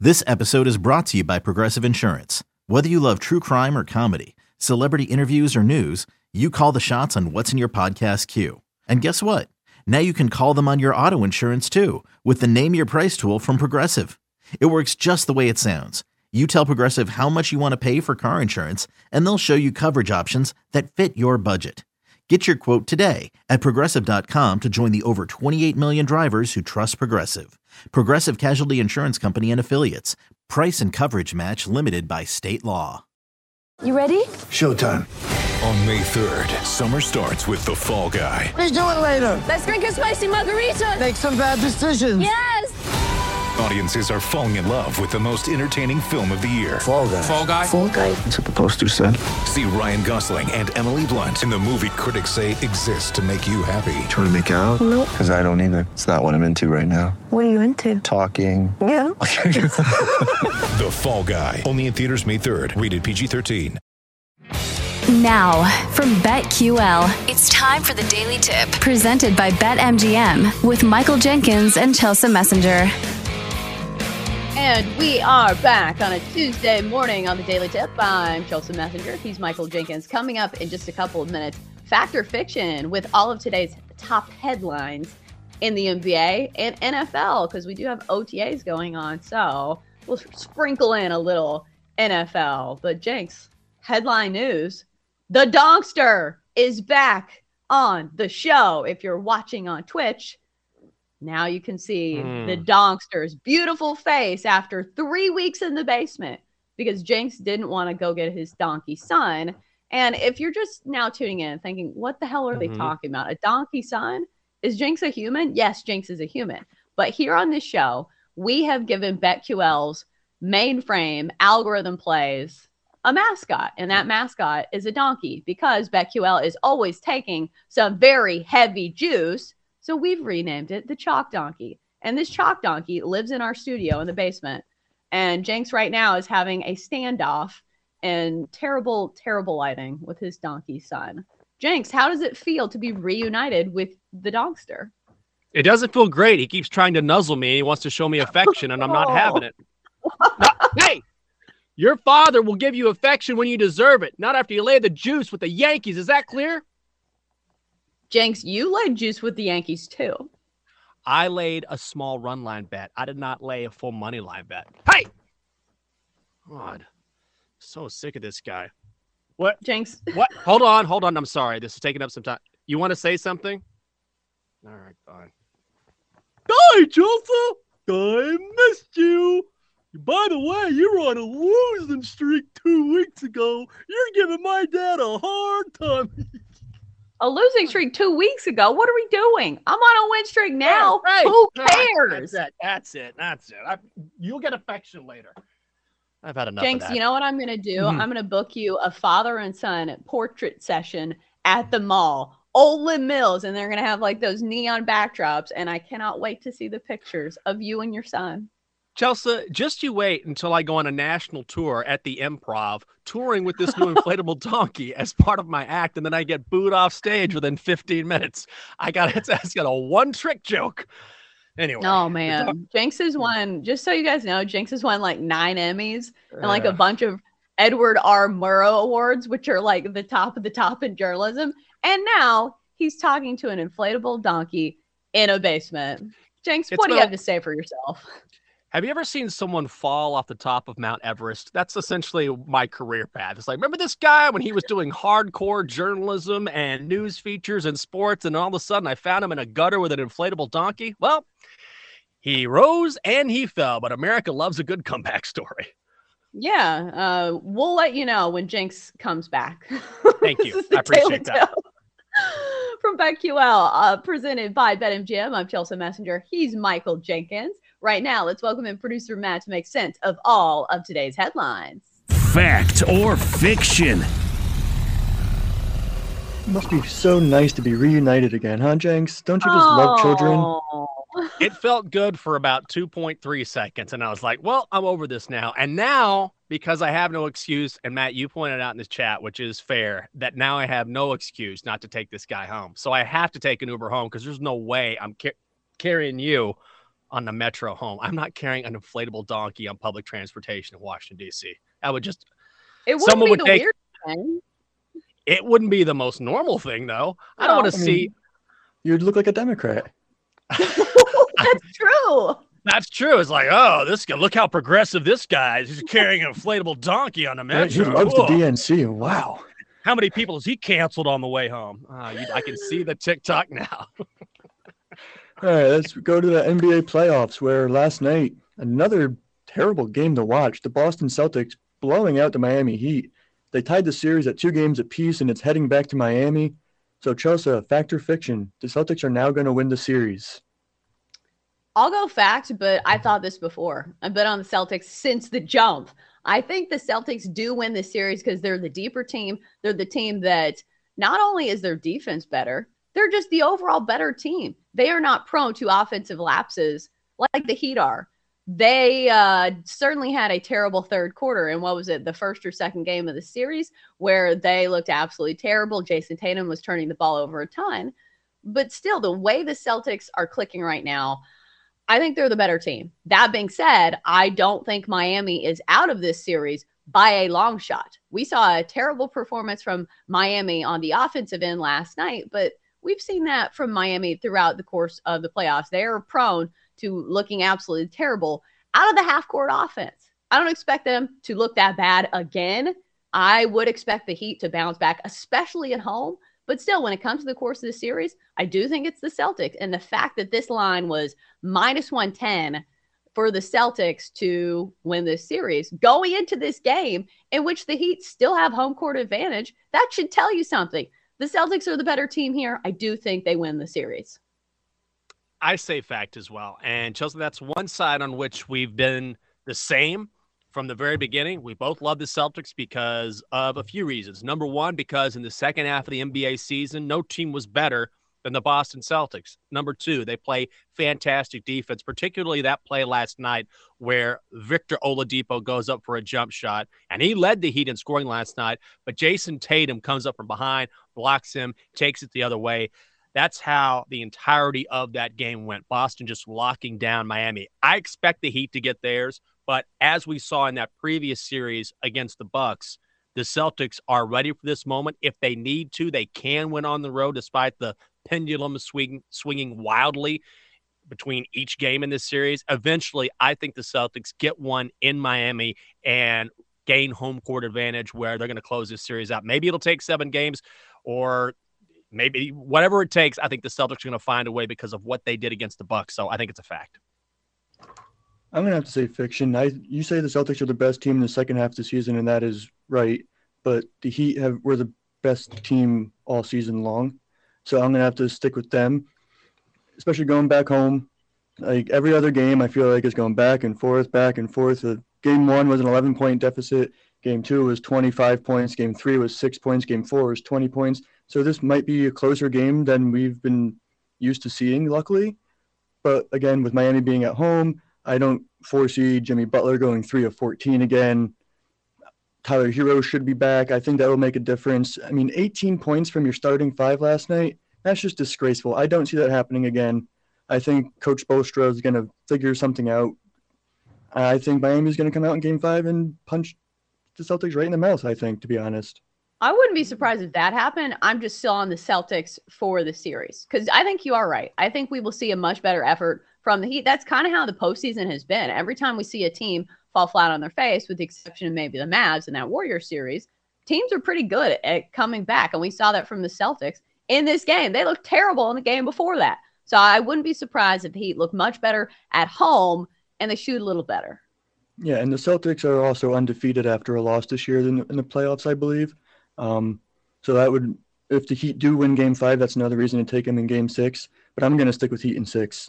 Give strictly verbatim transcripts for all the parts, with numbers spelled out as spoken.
This episode is brought to you by Progressive Insurance. Whether you love true crime or comedy, celebrity interviews or news, you call the shots on what's in your podcast queue. And guess what? Now you can call them on your auto insurance too with the Name Your Price tool from Progressive. It works just the way it sounds. You tell Progressive how much you want to pay for car insurance, and they'll show you coverage options that fit your budget. Get your quote today at progressive dot com to join the over twenty-eight million drivers who trust Progressive. Progressive Casualty Insurance Company and Affiliates. Price and coverage match limited by state law. You ready? Showtime. On May third, summer starts with The Fall Guy. Let's do it later. Let's drink a spicy margarita. Make some bad decisions. Yes. Audiences are falling in love with the most entertaining film of the year. Fall Guy. Fall Guy? Fall guy. That's what the poster said. See Ryan Gosling and Emily Blunt in the movie critics say exists to make you happy. Trying to make it out? Nope. Because I don't either. It's not what I'm into right now. What are you into? Talking. Yeah. The Fall Guy. Only in theaters May third. Rated P G thirteen. Now, from BetQL, it's time for the Daily Tip, presented by BetMGM, with Michael Jenkins and Chelsea Messenger. And we are back on a Tuesday morning on the Daily Tip. I'm Chelsea Messenger. He's Michael Jenkins. Coming up in just a couple of minutes, Fact or Fiction with all of today's top headlines in the N B A and N F L, because we do have O T As going on. So we'll sprinkle in a little N F L. But Jenks, headline news. The Donkster is back on the show. If you're watching on Twitch, now you can see mm. the Donkster's beautiful face after three weeks in the basement because Jenks didn't want to go get his donkey son. And if you're just now tuning in thinking, what the hell are mm-hmm. they talking about? A donkey son? Is Jenks a human? Yes, Jenks is a human. But here on this show, we have given BetQL's mainframe algorithm plays a mascot, and that mascot is a donkey because BetQL is always taking some very heavy juice. So we've renamed it the Chalk Donkey. And this Chalk Donkey lives in our studio in the basement. And Jenks right now is having a standoff and terrible, terrible lighting with his donkey son. Jenks, how does it feel to be reunited with the Donkster? It doesn't feel great. He keeps trying to nuzzle me. He wants to show me affection, and I'm not having it. No, hey! Your father will give you affection when you deserve it, not after you lay the juice with the Yankees. Is that clear? Jenks, you laid juice with the Yankees, too. I laid a small run line bet. I did not lay a full money line bet. Hey! God, so sick of this guy. What? Jenks. What? Hold on, hold on. I'm sorry. This is taking up some time. You want to say something? All right, fine. Hi, Chelsea. I missed you. By the way, you were on a losing streak two weeks ago. You're giving my dad a hard time. A losing streak two weeks ago? What are we doing? I'm on a win streak now. Right, right. Who cares? That's it. That's it. That's it. I, you'll get affection later. I've had enough Jenks, of that. You know what I'm going to do? Mm-hmm. I'm going to book you a father and son portrait session at the mall. Olin Mills, and they're going to have like those neon backdrops, and I cannot wait to see the pictures of you and your son. Chelsea, just you wait until I go on a national tour at the Improv, touring with this new inflatable donkey as part of my act, and then I get booed off stage within fifteen minutes. I got it's, it's got a one-trick joke. Anyway. Oh, man. Jenks has won, just so you guys know, Jenks has won like nine Emmys and like a bunch of Edward R. Murrow Awards, which are like the top of the top in journalism. And now he's talking to an inflatable donkey in a basement. Jenks, It's what do you not- have to say for yourself? Have you ever seen someone fall off the top of Mount Everest? That's essentially my career path. It's like, remember this guy when he was doing hardcore journalism and news features and sports, and all of a sudden I found him in a gutter with an inflatable donkey? Well, he rose and he fell, but America loves a good comeback story. Yeah, uh, we'll let you know when Jenks comes back. Thank you. I appreciate that. From BetQL, uh, presented by BetMGM, I'm Chelsea Messenger. He's Michael Jenkins. Right now, let's welcome in producer Matt to make sense of all of today's headlines. Fact or fiction? It must be so nice to be reunited again, huh, Jenks? Don't you just oh. love children? It felt good for about two point three seconds, and I was like, well, I'm over this now. And now, because I have no excuse, and Matt, you pointed out in this chat, which is fair, that now I have no excuse not to take this guy home. So I have to take an Uber home because there's no way I'm ca- carrying you on the Metro home. I'm not carrying an inflatable donkey on public transportation in Washington, D C. I would just it wouldn't someone be would the take, weird thing. It wouldn't be the most normal thing, though. I don't No. want to I see. mean, you'd look like a Democrat. That's true. That's true. It's like, oh, this guy, look how progressive this guy is. He's carrying an inflatable donkey on the Right, he Metro. loves the Whoa. D N C. Wow. How many people has he canceled on the way home? Uh, you, I can see the TikTok now. All right, let's go to the N B A playoffs, where last night, another terrible game to watch. The Boston Celtics blowing out the Miami Heat. They tied the series at two games apiece, and it's heading back to Miami. So, Chelsea, fact or fiction, the Celtics are now going to win the series. I'll go fact, but I thought this before. I've been on the Celtics since the jump. I think the Celtics do win this series because they're the deeper team. They're the team that not only is their defense better, they're just the overall better team. They are not prone to offensive lapses like the Heat are. They uh, certainly had a terrible third quarter in what was it, the first or second game of the series, where they looked absolutely terrible. Jason Tatum was turning the ball over a ton. But still, the way the Celtics are clicking right now, I think they're the better team. That being said, I don't think Miami is out of this series by a long shot. We saw a terrible performance from Miami on the offensive end last night, but we've seen that from Miami throughout the course of the playoffs. They are prone to looking absolutely terrible out of the half-court offense. I don't expect them to look that bad again. I would expect the Heat to bounce back, especially at home. But still, when it comes to the course of the series, I do think it's the Celtics. And the fact that this line was minus one ten for the Celtics to win this series, going into this game in which the Heat still have home court advantage, that should tell you something. The Celtics are the better team here. I do think they win the series. I say fact as well. And Chelsea, that's one side on which we've been the same from the very beginning. We both love the Celtics because of a few reasons. Number one, because in the second half of the N B A season, no team was better than the Boston Celtics. Number two, they play fantastic defense, particularly that play last night where Victor Oladipo goes up for a jump shot, and he led the Heat in scoring last night, but Jason Tatum comes up from behind, blocks him, takes it the other way. That's how the entirety of that game went. Boston just locking down Miami. I expect the Heat to get theirs, but as we saw in that previous series against the Bucks, the Celtics are ready for this moment. If they need to, they can win on the road despite the pendulum swing, swinging wildly between each game in this series. Eventually, I think the Celtics get one in Miami and gain home court advantage where they're going to close this series out. Maybe it'll take seven games or maybe whatever it takes. I think the Celtics are going to find a way because of what they did against the Bucks. So I think it's a fact. I'm going to have to say fiction. I You say the Celtics are the best team in the second half of the season, and that is right. But the Heat have were the best team all season long. So I'm going to have to stick with them, especially going back home. Like every other game, I feel like it's going back and forth, back and forth. Uh, game one was an eleven-point deficit. Game two was twenty-five points. Game three was six points. Game four was twenty points. So this might be a closer game than we've been used to seeing, luckily. But again, with Miami being at home, I don't foresee Jimmy Butler going three of fourteen again. Tyler Hero should be back. I think that will make a difference. I mean, eighteen points from your starting five last night, that's just disgraceful. I don't see that happening again. I think Coach Spoelstra is going to figure something out. I think Miami's going to come out in game five and punch the Celtics right in the mouth, I think, to be honest. I wouldn't be surprised if that happened. I'm just still on the Celtics for the series because I think you are right. I think we will see a much better effort from the Heat. That's kind of how the postseason has been. Every time we see a team fall flat on their face, with the exception of maybe the Mavs in that Warriors series, teams are pretty good at coming back. And we saw that from the Celtics in this game. They looked terrible in the game before that. So I wouldn't be surprised if the Heat look much better at home and they shoot a little better. Yeah, and the Celtics are also undefeated after a loss this year in the, in the playoffs, I believe. Um, so that would, if the Heat do win game five, that's another reason to take them in game six. But I'm going to stick with Heat in six.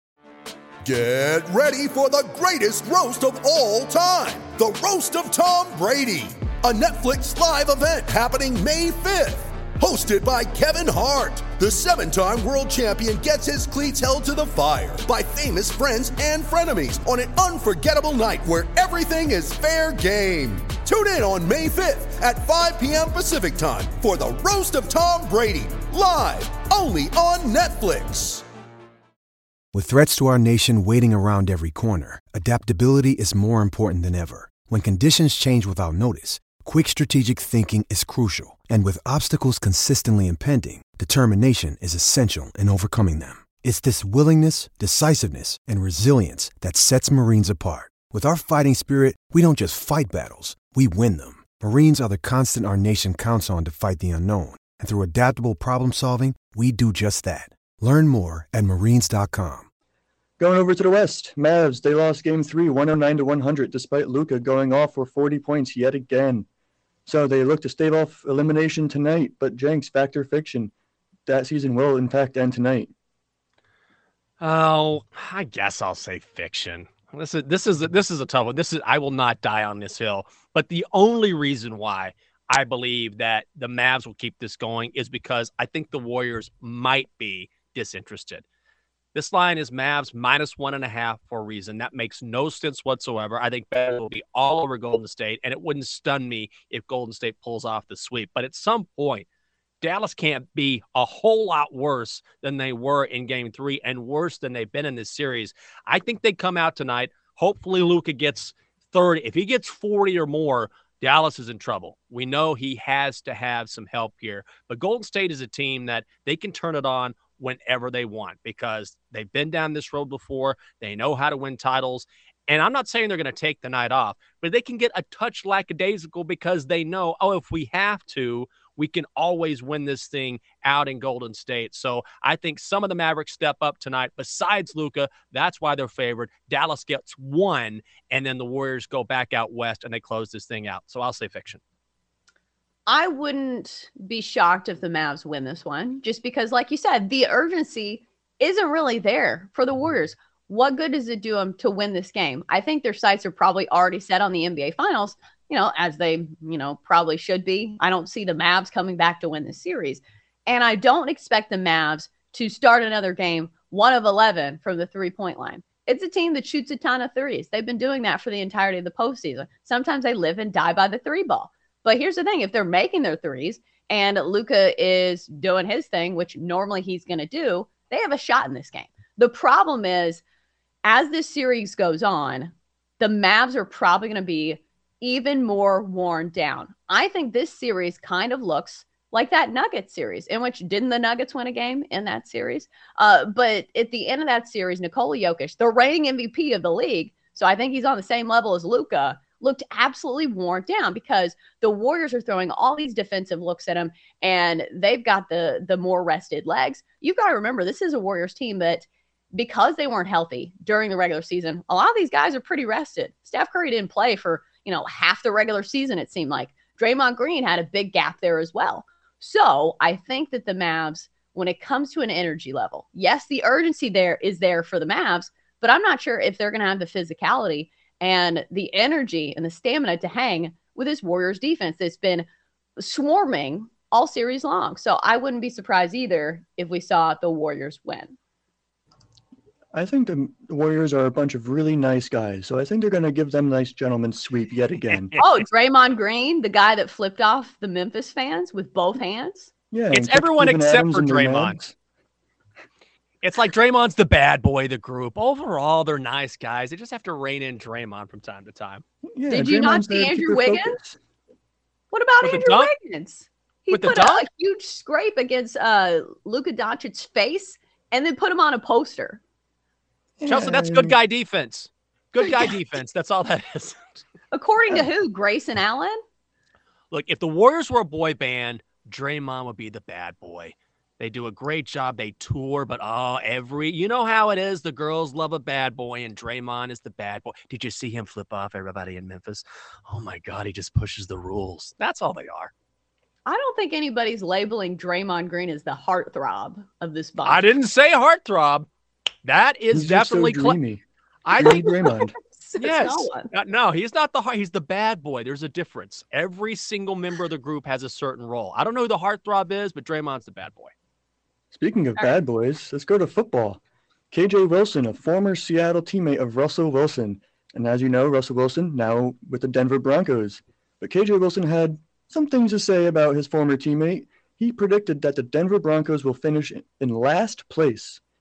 Get ready for the greatest roast of all time, the Roast of Tom Brady, a Netflix live event happening May fifth. Hosted by Kevin Hart, the seven-time world champion gets his cleats held to the fire by famous friends and frenemies on an unforgettable night where everything is fair game. Tune in on May fifth at five p.m. Pacific time for the Roast of Tom Brady, live only on Netflix. With threats to our nation waiting around every corner, adaptability is more important than ever. When conditions change without notice, quick strategic thinking is crucial. And with obstacles consistently impending, determination is essential in overcoming them. It's this willingness, decisiveness, and resilience that sets Marines apart. With our fighting spirit, we don't just fight battles, we win them. Marines are the constant our nation counts on to fight the unknown. And through adaptable problem solving, we do just that. Learn more at marines dot com. Going over to the West, Mavs, they lost game three, one oh nine to one hundred, despite Luka going off for forty points yet again. So they look to stave off elimination tonight, but Jenks, fact or fiction, that season will in fact end tonight. Oh, I guess I'll say fiction. This is this is this is a tough one. This is I will not die on this hill. But the only reason why I believe that the Mavs will keep this going is because I think the Warriors might be disinterested. This line is Mavs minus one and a half for a reason. That makes no sense whatsoever. I think Bears will be all over Golden State, and it wouldn't stun me if Golden State pulls off the sweep. But at some point, Dallas can't be a whole lot worse than they were in game three and worse than they've been in this series. I think they come out tonight. Hopefully Luka gets thirty. If he gets forty or more, Dallas is in trouble. We know he has to have some help here. But Golden State is a team that they can turn it on whenever they want because they've been down this road before. They know how to win titles. And I'm not saying they're going to take the night off, but they can get a touch lackadaisical because they know, oh, if we have to, we can always win this thing out in Golden State. So I think some of the Mavericks step up tonight. Besides Luka, that's why they're favored. Dallas gets one, and then the Warriors go back out west and they close this thing out. So I'll say fiction. I wouldn't be shocked if the Mavs win this one, just because, like you said, the urgency isn't really there for the Warriors. What good does it do them to win this game? I think their sights are probably already set on the N B A Finals, you know, as they, you know, probably should be. I don't see the Mavs coming back to win this series. And I don't expect the Mavs to start another game one of eleven from the three-point line. It's a team that shoots a ton of threes. They've been doing that for the entirety of the postseason. Sometimes they live and die by the three ball. But here's the thing. If they're making their threes and Luka is doing his thing, which normally he's going to do, they have a shot in this game. The problem is, as this series goes on, the Mavs are probably going to be even more worn down. I think this series kind of looks like that Nuggets series, in which didn't the Nuggets win a game in that series? Uh, but at the end of that series, Nikola Jokic, the reigning M V P of the league, so I think he's on the same level as Luka, looked absolutely worn down because the Warriors are throwing all these defensive looks at him, and they've got the the more rested legs. You've got to remember, this is a Warriors team that, because they weren't healthy during the regular season, a lot of these guys are pretty rested. Steph Curry didn't play for, you know, half the regular season, it seemed like. Draymond Green had a big gap there as well. So I think that the Mavs, when it comes to an energy level, yes, the urgency there is there for the Mavs, but I'm not sure if they're going to have the physicality and the energy and the stamina to hang with this Warriors defense that's been swarming all series long. So I wouldn't be surprised either if we saw the Warriors win. I think the Warriors are a bunch of really nice guys, so I think they're going to give them a nice gentleman's sweep yet again. Oh, Draymond Green, the guy that flipped off the Memphis fans with both hands? Yeah, it's everyone except Adams for Draymond. It's like Draymond's the bad boy of the group. Overall, they're nice guys. They just have to rein in Draymond from time to time. Yeah, Did you not see Andrew Wiggins? Focus. What about With Andrew Wiggins? He With put a, a huge scrape against uh, Luka Doncic's face and then put him on a poster. Chelsea, that's good guy defense. Good guy defense. That's all that is. According to who? Grayson Allen? Look, if the Warriors were a boy band, Draymond would be the bad boy. They do a great job. They tour, but oh, every, you know how it is. The girls love a bad boy, and Draymond is the bad boy. Did you see him flip off everybody in Memphis? Oh my God, he just pushes the rules. That's all they are. I don't think anybody's labeling Draymond Green as the heartthrob of this bunch. I didn't say heartthrob. That is he's definitely just so dreamy. Cl- I think Draymond. Yes. No, no, he's not the heart. He's the bad boy. There's a difference. Every single member of the group has a certain role. I don't know who the heartthrob is, but Draymond's the bad boy. Speaking of bad boys, let's go to football. K J Wilson, a former Seattle teammate of Russell Wilson. And as you know, Russell Wilson now with the Denver Broncos. But K J Wilson had some things to say about his former teammate. He predicted that the Denver Broncos will finish in last place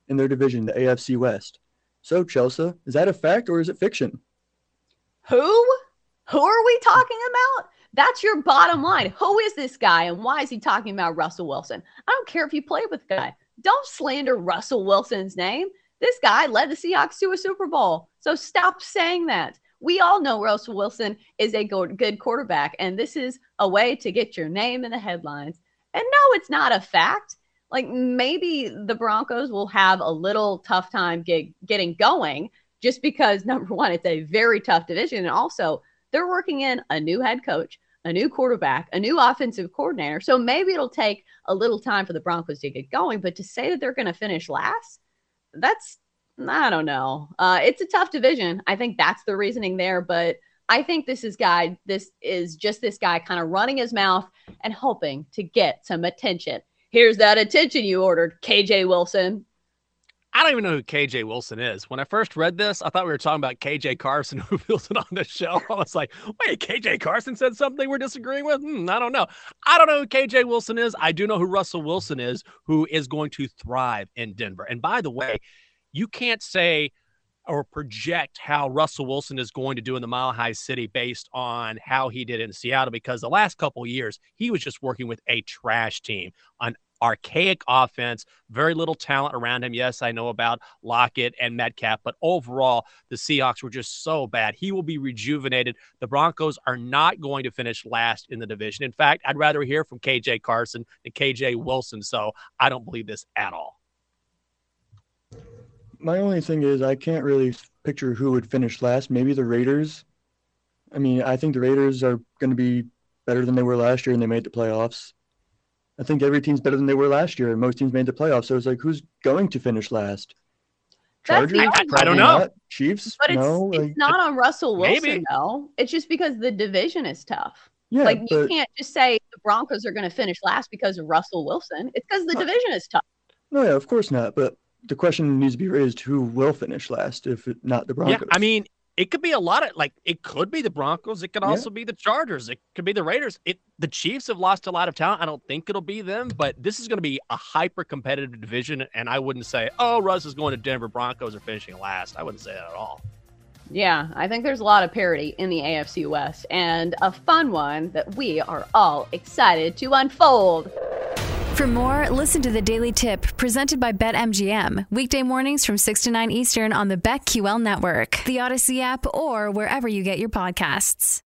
in their division, the A F C West. So, Chelsea, is that a fact or is it fiction? Who? Who are we talking about? That's your bottom line. Who is this guy and why is he talking about Russell Wilson? I don't care if you play with the guy. Don't slander Russell Wilson's name. This guy led the Seahawks to a Super Bowl. So stop saying that. We all know Russell Wilson is a good quarterback, and this is a way to get your name in the headlines. And no, it's not a fact. Like, maybe the Broncos will have a little tough time get, getting going just because, number one, it's a very tough division. And also, they're working in a new head coach, a new quarterback, a new offensive coordinator. So maybe it'll take a little time for the Broncos to get going. But to say that they're going to finish last, that's, I don't know. Uh, it's a tough division. I think that's the reasoning there. But I think this is guy. This is just this guy kind of running his mouth and hoping to get some attention. Here's that attention you ordered, K J Wilson. I don't even know who K J Wilson is. When I first read this, I thought we were talking about K J Carson, who feels it on the show. I was like, wait, K J Carson said something we're disagreeing with? Hmm, I don't know. I don't know who K J Wilson is. I do know who Russell Wilson is, who is going to thrive in Denver. And by the way, you can't say or project how Russell Wilson is going to do in the Mile High City based on how he did in Seattle, because the last couple of years, he was just working with a trash team, an archaic offense, very little talent around him. Yes, I know about Lockett and Metcalf, but overall, the Seahawks were just so bad. He will be rejuvenated. The Broncos are not going to finish last in the division. In fact, I'd rather hear from K J Carson than K J Wilson, so I don't believe this at all. My only thing is I can't really picture who would finish last. Maybe the Raiders. I mean, I think the Raiders are going to be better than they were last year, and they made the playoffs. I think every team's better than they were last year, and most teams made the playoffs. So it's like, who's going to finish last? Chargers? I, I don't know. Not. Chiefs? But it's, no. it's like, not on Russell Wilson, maybe. though. It's just because the division is tough. Yeah, like, you but, can't just say the Broncos are going to finish last because of Russell Wilson. It's because the no, division is tough. No, yeah, of course not. But the question needs to be raised, who will finish last if it, not the Broncos? Yeah, I mean, it could be a lot of, like, it could be the Broncos. It could also yeah. be the Chargers. It could be the Raiders. It The Chiefs have lost a lot of talent. I don't think it'll be them, but this is going to be a hyper-competitive division, and I wouldn't say, oh, Russ is going to Denver, Broncos are finishing last. I wouldn't say that at all. Yeah, I think there's a lot of parity in the A F C West, and a fun one that we are all excited to unfold. For more, listen to the Daily Tip presented by BetMGM. Weekday mornings from six to nine Eastern on the BetQL network, the Odyssey app, or wherever you get your podcasts.